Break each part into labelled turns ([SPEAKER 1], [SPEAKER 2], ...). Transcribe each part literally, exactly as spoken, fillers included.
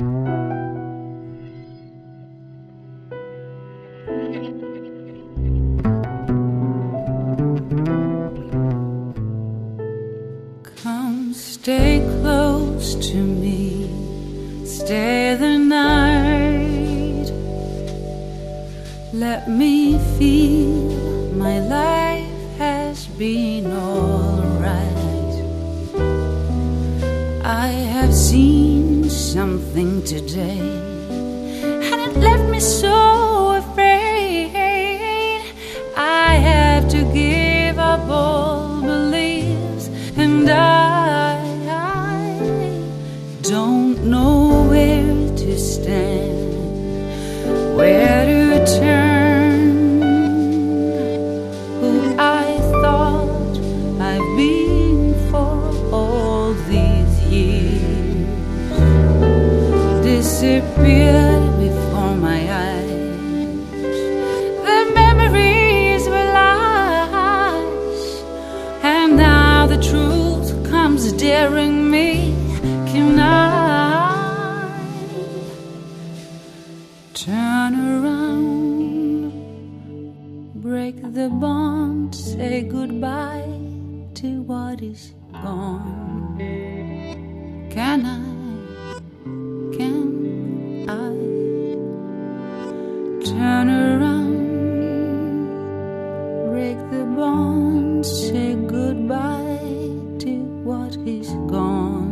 [SPEAKER 1] Come stay close to me, stay the night. Let me feel my life has been alright. I have seen something today, and it left me so afraid. I have to give up all beliefs, and I, I don't know where to stand, where to turn. Who I thought I've been for all these years disappeared before my eyes. The memories were lies, and now the truth comes daring me. Can I turn around, break the bond, say goodbye to what is gone? Can I, can I turn around, break the bond, say goodbye to what is gone?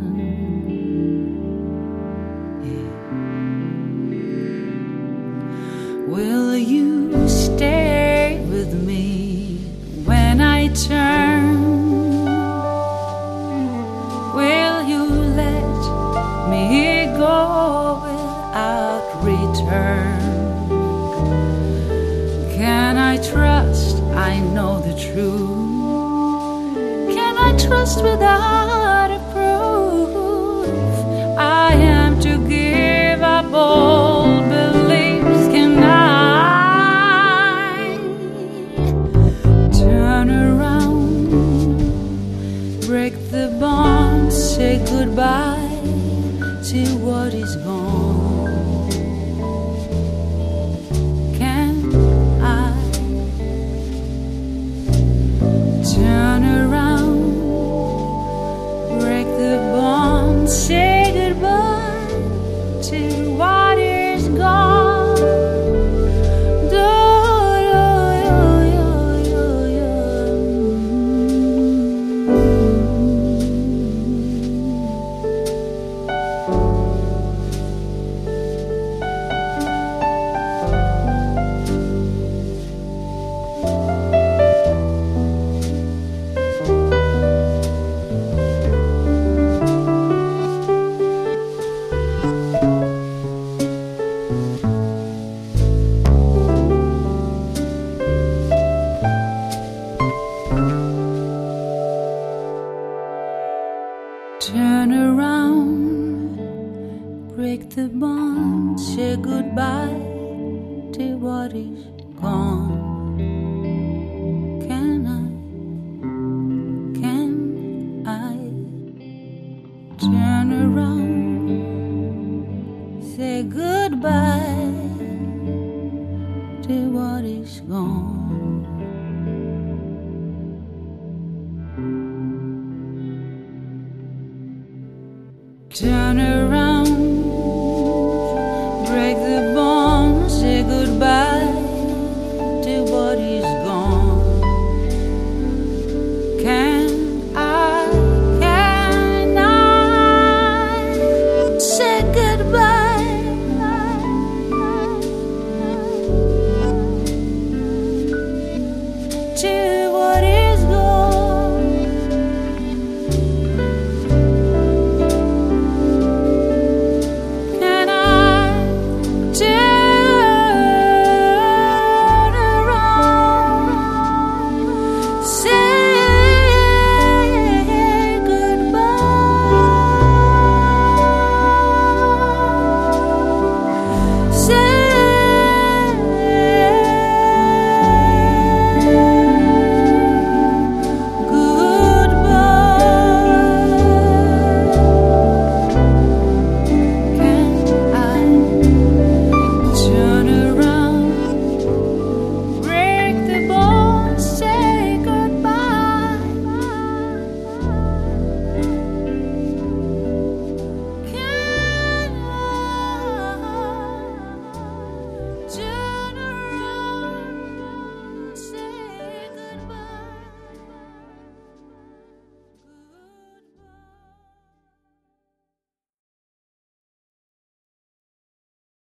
[SPEAKER 1] Will you stay with me when I turn? Will you let me go without return? Can I trust? I know the truth. Can I trust without a proof? I am to give up all beliefs. Can I turn around, break the bond, say goodbye to what is gone? Can I turn around, break the bond, say goodbye to what is gone? Turn around, break the bond, say goodbye to what is gone. Can I, can I turn around, say goodbye to what is gone? Turn around,